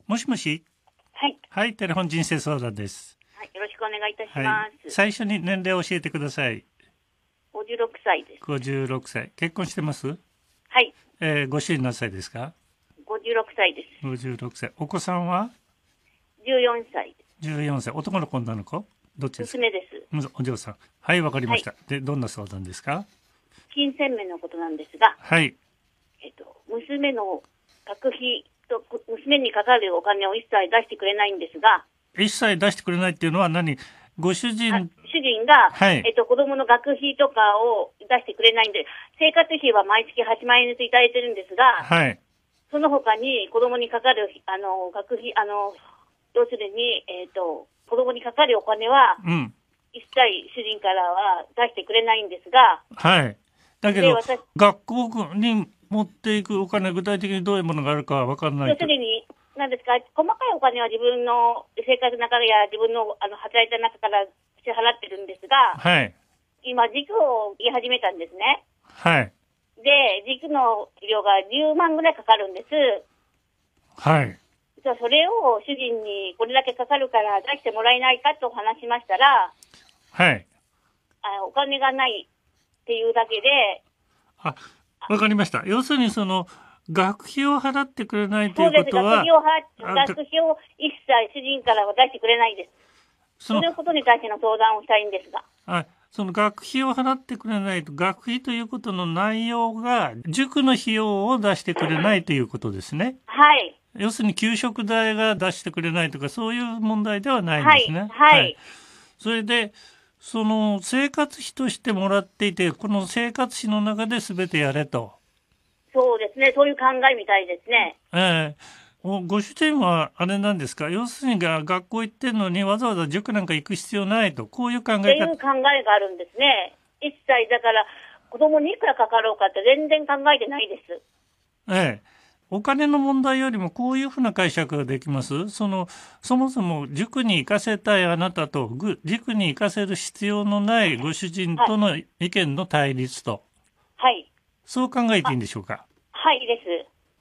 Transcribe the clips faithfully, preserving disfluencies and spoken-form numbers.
もしもし。 はい。 はい、テレフォン人生相談です。 はい、よろしくお願いいたします。 はい、最初に年齢を教えてください。 ごじゅうろくさいです。 ごじゅうろくさい。結婚してます？ はい。 えー、ご主人何歳ですか？ ごじゅうろくさいです。 ごじゅうろくさい。お子さんは？ じゅうよんさいです。 じゅうよんさい。男の子女の子？どっちですか？ 娘です。 お嬢さん。はい、わかりました。 はい、 で、どんな相談ですか？ 金銭面のことなんですが、 はい。 えっと、娘の学費と娘にかかるお金を一切出してくれないんですが、 一切出してくれないっていうのは何？ご主人。 主人が、 はい、 えっと、子供の学費とかを出してくれないんで、生活費は毎月はちまんえんずついただいてるんですが、 はい、 その他に子供にかかる、あの、学費、あの、要するに、えっと、子供にかかるお金は、 うん、 一切主人からは出してくれないんですが、 はい。だけど、学校に持っていくお金、具体的にどういうものがあるかは分からないと。 要するに、なんですか、細かいお金は自分の生活の中や自分のあの働いた中から支払ってるんですが、 はい。 今、塾を言い始めたんですね。 はい。 で、塾の料がじゅうまんぐらいかかるんです。 はい。 じゃあそれを主人にこれだけかかるから出してもらえないかと話しましたら、 はい。 あお金がないっていうだけで。 あ、わかりました。要するにその、学費を払ってくれないということは。 そうです。学費を払学費を一切主人からは出してくれないです。そのそういうことに対しての相談をしたいんですが。 はい。その学費を払ってくれないと、学費ということの内容が、塾の費用を出してくれないということですね。 はい。 要するに給食代が出してくれないとか、そういう問題ではないんですね。 はい。はい。はい、 それで、その生活費としてもらっていて、この生活費の中で全てやれと。 そうですね。そういう考えみたいですね。 ええー、ご主人はあれなんですか？要するにが学校行ってるのにわざわざ塾なんか行く必要ないと、こういう考え方。っていう考えがあるんですね。一切だから子供にいくらかかろうかって全然考えてないです。 ええ、お金の問題よりもこういうふうな解釈ができます。そのそもそも塾に行かせたいあなたと塾に行かせる必要のないご主人との意見の対立と、 はい、 そう考えていいんでしょうか？ はいです。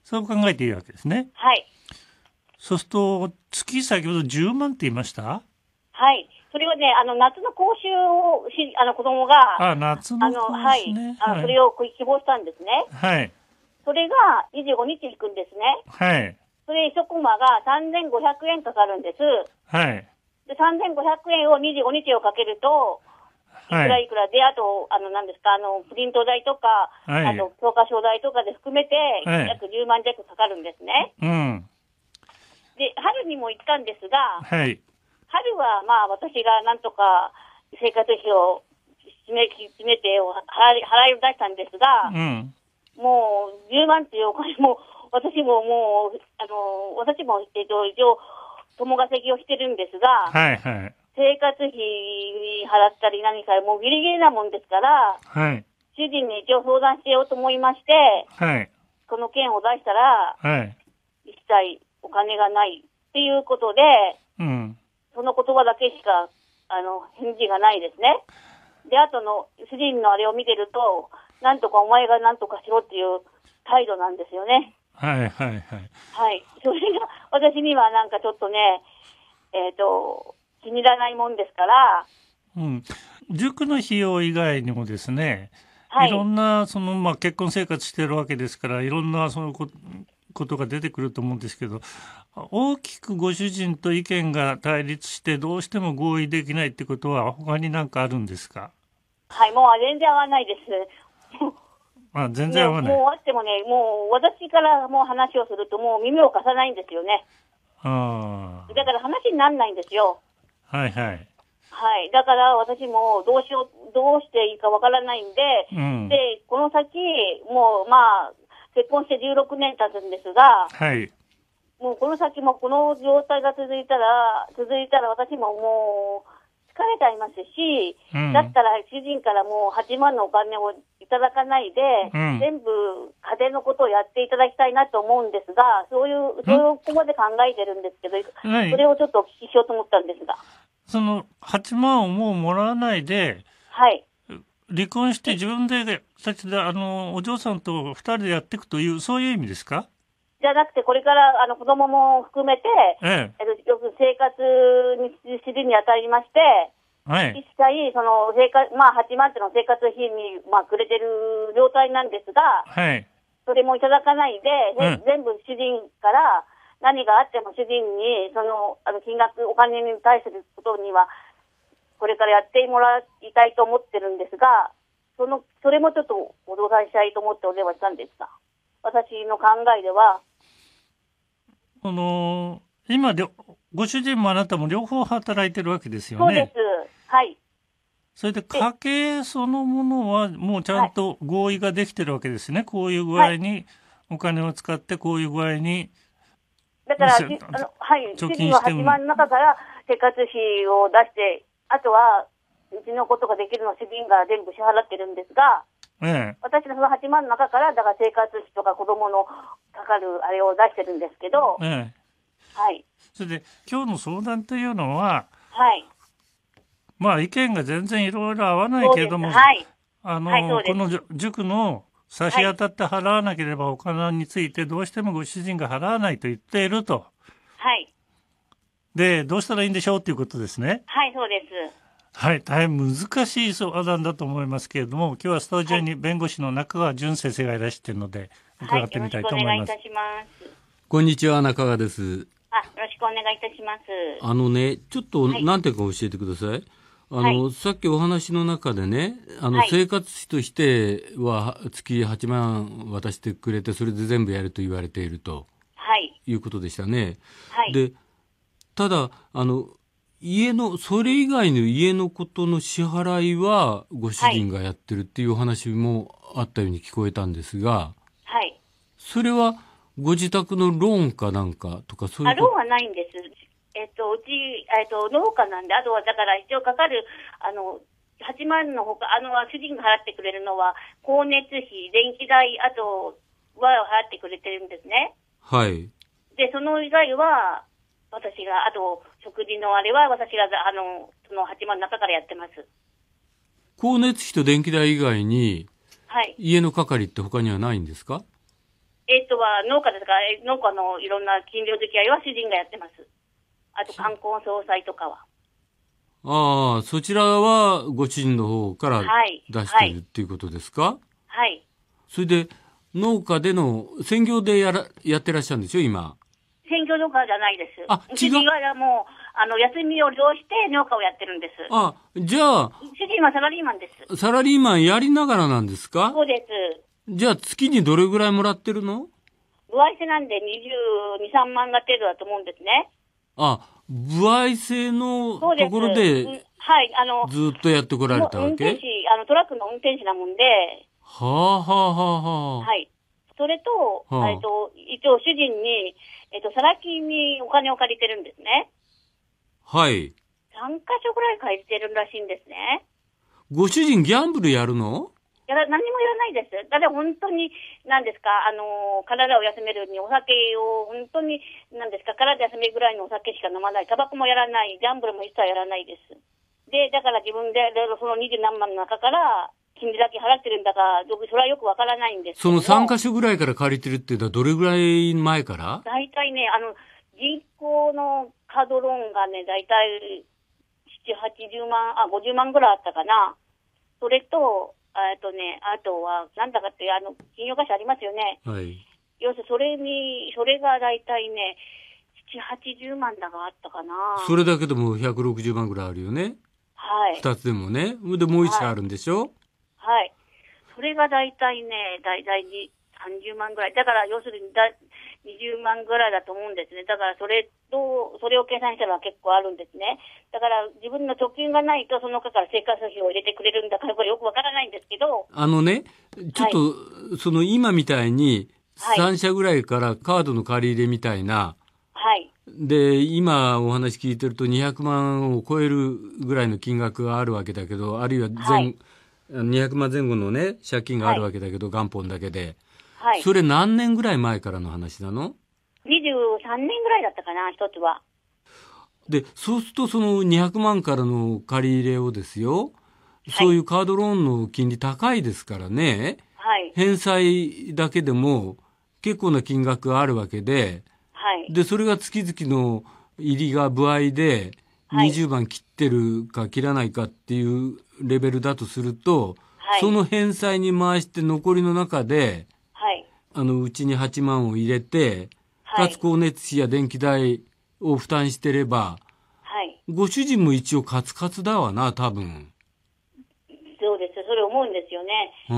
そう考えていいわけですね。 はい。 そうすると月先ほどじゅうまんって言いました？ はい。それはね、あの夏の講習をしあの子供があ夏の講習ね、 あの、はい、あそれを希望したんですね。 はい。 それがにじゅうごにち行くんですね。 はい。 それ一コマがさんぜんごひゃくえんかかるんです。 はい。 でさんぜんごひゃくえんをにじゅうごにちをかけると。いくらいくらで、はい、あと、あの、何ですか、あの、プリント代とか、はい、あと、教科書代とかで含めて、はい、約じゅうまん弱かかるんですね。 うん。 で、春にも行ったんですが、 はい。 春は、まあ、私がなんとか生活費を締め、締めて払い、払いを出したんですが、 うん、 もう、じゅうまんっていうお金も、私ももう、あの、私も、えっと、一応、友稼ぎをしてるんですが、 はいはい。 生活費払ったり何か、もうギリギリなもんですから、 はい、 主人に一応相談しようと思いまして、 はい、 この件を出したら、 はい、 一切お金がないっていうことで、 うん、 その言葉だけしかあの返事がないですね。で、あとの主人のあれを見てると、なんとかお前がなんとかしろっていう態度なんですよね。 はいはいはい。 はい。それが私にはなんかちょっとね、えっと、気に入らないもんですから。 うん。塾の費用以外にもですね、 はい、 いろんな、その、まあ、結婚生活してるわけですから、いろんな、そのこ、ことが出てくると思うんですけど、大きくご主人と意見が対立して、どうしても合意できないってことは、他に何かあるんですか？ はい、もう全然合わないです。 あ、全然合わない。 ね、もうあってもね、もう私からもう話をすると、もう耳を貸さないんですよね。 ああ。 だから話にならないんですよ。 はいはい。 はい。だから私もどうしよう、どうしていいかわからないんで、うん、で、この先、もうまあ、結婚してじゅうろくねん経つんですが、 はい。 もうこの先もこの状態が続いたら、続いたら私ももう疲れちゃいますし、うん、だったら主人からもうはちまんのお金をいただかないで、うん、全部家電のことをやっていただきたいなと思うんですが、そういう、そういうここまで考えてるんですけど、はい、それをちょっとお聞きしようと思ったんですが。 そのはちまんをもうもらわないで、 はい。 離婚して自分で、あの、お嬢さんと二人でやっていくという、そういう意味ですか？ じゃなくて、これからあの子供も含めて、 ええ、 えっと、よく生活にするにあたりまして、 はい、 一切、その生活、まあ、はちまんっていうの生活費に、まあ、くれてる状態なんですが、 はい、 それもいただかないで、 うん、 全部主人から何があっても主人に、その、あの、金額、お金に対することには、これからやってもらいたいと思ってるんですが、その、それもちょっとお伺いしたいと思ってお電話したんですが、私の考えでは、 あのー、今で、ご主人もあなたも両方働いてるわけですよね。 そうです。はい。 それで家計そのものはもうちゃんと合意ができてるわけですね。こういう具合にお金を使ってこういう具合に。 だから、あの、はい、主人ははちまんの中から生活費を出して、あとは、うちのことができるのを主人が全部支払ってるんですが、ええ、私のそのはちまんの中から、だから生活費とか子供のかかるあれを出してるんですけど、ええ、はい。 それで、今日の相談というのは、 はい。 まあ意見が全然いろいろ合わないけれども、はい、あの、はい、この塾の差し当たって払わなければお金についてどうしてもご主人が払わないと言っていると。 はい。 で、どうしたらいいんでしょうということですね。 はい、そうです。 はい、大変難しい相談だと思いますけれども、今日はスタジオに弁護士の中川淳先生がいらしているので、伺ってみたいと思います。はい、よろしくお願いいたします。こんにちは、中川です。 あ、よろしくお願いいたします。 あのね、ちょっと何点か教えてください。はい、あの、はい、さっきお話の中でね、あの、はい、生活費としては月はちまん渡してくれて、それで全部やると言われていると、はい、いうことでしたね。はい、で、ただ、あの、家の、それ以外の家のことの支払いはご主人がやってるっていうお話もあったように聞こえたんですが、 はい。 それはご自宅のローンかなんかとかそういう。 あ、ローンはないんです。えっと、うち、えっと、農家なんで、あとはだから一応かかる、あの、はちまんのほか、あの、主人が払ってくれるのは、光熱費、電気代、あとは払ってくれてるんですね。 はい。 で、その以外は、私が、あと、食事のあれは私が、あの、そのはちまんの中からやってます。 光熱費と電気代以外に、 はい。 家の係って他にはないんですか？ えっとは、農家ですから、農家のいろんな近所付き合いは主人がやってます。あと、冠婚葬祭とかは。 ああ、そちらはご主人の方から出しているっていうことですか？ はい。はい。 それで、農家での、専業でやら、やってらっしゃるんでしょ、今。 専業農家じゃないです。 あ、違う。 主人はもう、あの、休みを利用して農家をやってるんです。 あ、じゃあ。 主人はサラリーマンです。 サラリーマンやりながらなんですか？ そうです。 じゃあ月にどれぐらいもらってるの？ 歩合制なんでにじゅうに、さんまんが程度だと思うんですね。 あ、歩合制のところで、 うん、はい、あの、 ずっとやってこられたわけ？ 運転手、あの、トラックの運転手なもんで。 はあはあはあはあ。 はい。それと、はあ、えっと、一応主人に、えっと、サラ金にお金を借りてるんですね。 はい。 さんカ所ぐらい借りてるらしいんですね。 ご主人ギャンブルやるの？ やら、何もやらないです。だって本当に、何ですか、あの、体を休めるにお酒を、本当に、何ですか、体休めるぐらいのお酒しか飲まない。タバコもやらない。ギャンブルも一切やらないです。で、だから自分で、その二十何万の中から、金利だけ払ってるんだか、それはよくわからないんですけども。 そのさんカ所ぐらいから借りてるっていうのはどれぐらい前から？ 大体ね、あの、銀行のカードローンがね、大体、七、八十万、あ、五十万ぐらいあったかな。それと、えっとね、あとは、なんだかって、あの、金融会社ありますよね。 はい。 要するに、それに、それが大体ね、七、八十万だがあったかな。 それだけでもひゃくろくじゅうまんぐらいあるよね。 はい。 二つでもね。で、もう一社あるんでしょ？ はい。はい、それが大体ね、大体にさんじゅうまんぐらい。だから、要するにだ、にじゅうまんぐらいだと思うんですね。だから、それと、それを計算したら結構あるんですね。だから、自分の貯金がないと、その中から生活費を入れてくれるんだから、これよくわからないんですけど。 あのね、ちょっと、はい、その今みたいに、さん社ぐらいからカードの借り入れみたいな、 はい。 で、今お話聞いてるとにひゃくまんを超えるぐらいの金額があるわけだけど、あるいは前、はい、にひゃくまんぜん後のね、借金があるわけだけど、はい、元本だけで。はい。それ何年ぐらい前からの話なの？ にじゅうさんねんぐらいだったかな、一つは。 で、そうするとそのにひゃくまんからの借り入れをですよ、はい、そういうカードローンの金利高いですからね、はい。返済だけでも結構な金額があるわけで、 はい。 で、それが月々の入りが歩合で、にじゅうばん切ってるか切らないかっていうレベルだとすると、はい、その返済に回して残りの中で、はい、あの、うちにはちまんを入れて、はい、かつ光熱費や電気代を負担してれば、はい、ご主人も一応カツカツだわな、多分。 そうです。それ思うんですよね。 うん。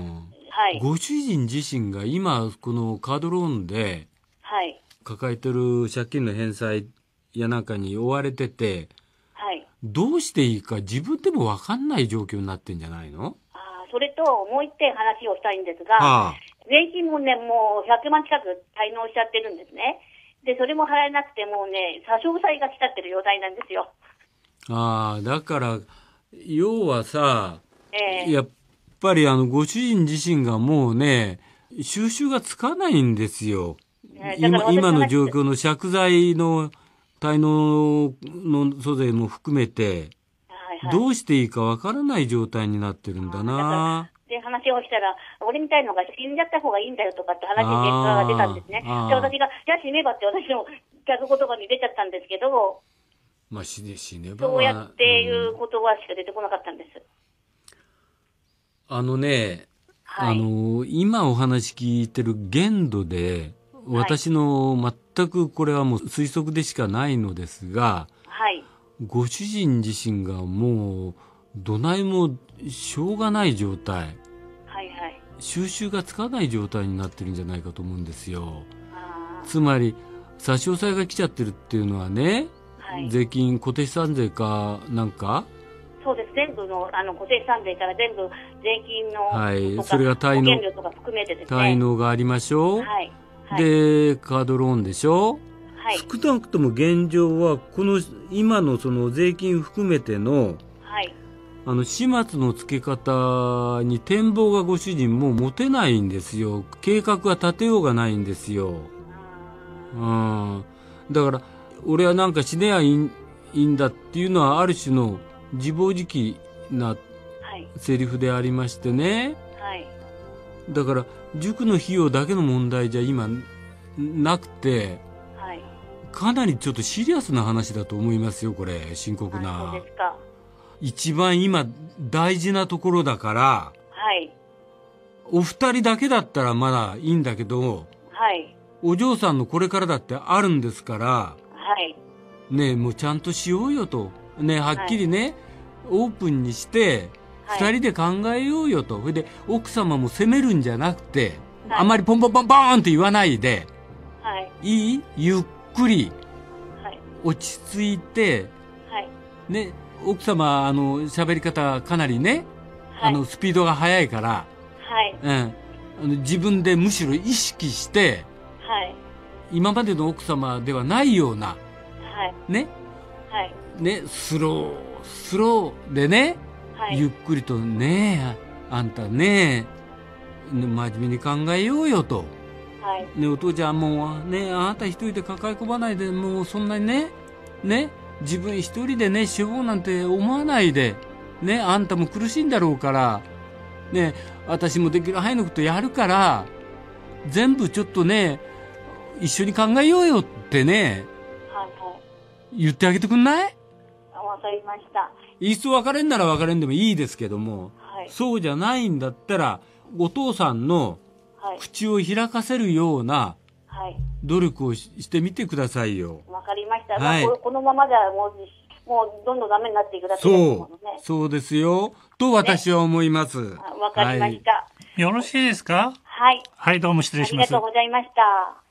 はい。ご主人自身が今、このカードローンで、はい。抱えてる借金の返済やなんかに追われてて、はい。どうしていいか自分でも分かんない状況になってんじゃないの？ ああ、それともう一点話をしたいんですが、はあ、税金もね、もうひゃくまん近く滞納しちゃってるんですね。で、それも払えなくてもうね、差し押さえが来ちゃってる状態なんですよ。 ああ、だから、要はさ、えー、やっぱりあの、ご主人自身がもうね、収拾がつかないんですよ。今, 今の状況の借財の滞納の租税も含めて、はいはい、どうしていいかわからない状態になってるんだな。 で、話をしたら、俺みたいのが死んじゃった方がいいんだよとかって話に結果が出たんですね。で、私が、じゃあ死ねばって私の逆言葉に出ちゃったんですけど、 まあ死ね、死ねばは。 そうやっていう言葉しか出てこなかったんです。 うん、あのね、はい、あの、今お話聞いてる限度で、私の全くこれはもう推測でしかないのですが、はい、ご主人自身がもうどないもしょうがない状態、はいはい、収拾がつかない状態になってるんじゃないかと思うんですよ。つまり差し押さえが来ちゃってるっていうのはね、はい、税金固定資産税かなんか、 そうです。全部の、あの、固定資産税から全部税金の、 はい、それが滞納、 保険料とか含めてですね。 滞納がありましょう。はいはい、で、カードローンでしょ、はい、少なくとも現状は、この、今のその税金含めての、はい、あの、始末の付け方に展望がご主人も持てないんですよ。計画は立てようがないんですよ。うん。だから、俺はなんか死ねやいいん、いいんだっていうのは、ある種の自暴自棄なセリフでありましてね。はい。だから、塾の費用だけの問題じゃ今なくて、はい、かなりちょっとシリアスな話だと思いますよ、これ。深刻な。 そうですか。 一番今大事なところだから、はい、お二人だけだったらまだいいんだけど、はい、お嬢さんのこれからだってあるんですから、はい、ねえ、もうちゃんとしようよと。ねえ、はっきりね、はい、オープンにして、二人で考えようよと。それで、奥様も責めるんじゃなくて、はい、あまりポンポンポンポーンって言わないで、はい、いい？ゆっくり、はい、落ち着いて、はい、ね、奥様、あの、喋り方かなりね、はい、あの、スピードが速いから、はい、うん、あの自分でむしろ意識して、はい、今までの奥様ではないような、はい、ね、はい、ね、スロー、スローでね、はい、ゆっくりとね、あんたね、真面目に考えようよと。はい、ね、お父ちゃんもうね、あなた一人で抱え込まないで、もうそんなにね、ね、自分一人でね、死亡なんて思わないで、ね、あんたも苦しいんだろうから、ね、私もできる範囲のことやるから、全部ちょっとね、一緒に考えようよってね、はいはい、言ってあげてくんない？ わかりました。 いっそ別れんなら別れんでもいいですけども、はい、そうじゃないんだったら、お父さんの口を開かせるような努力をしてみてくださいよ。 わかりました。はい、まあ、このままではもう、もうどんどんダメになっていくだけですものね。 そう、そうですよ。と私は思います。 わ、ね、かりました、はい。 よろしいですか？ はい。 はい、どうも失礼します。 ありがとうございました。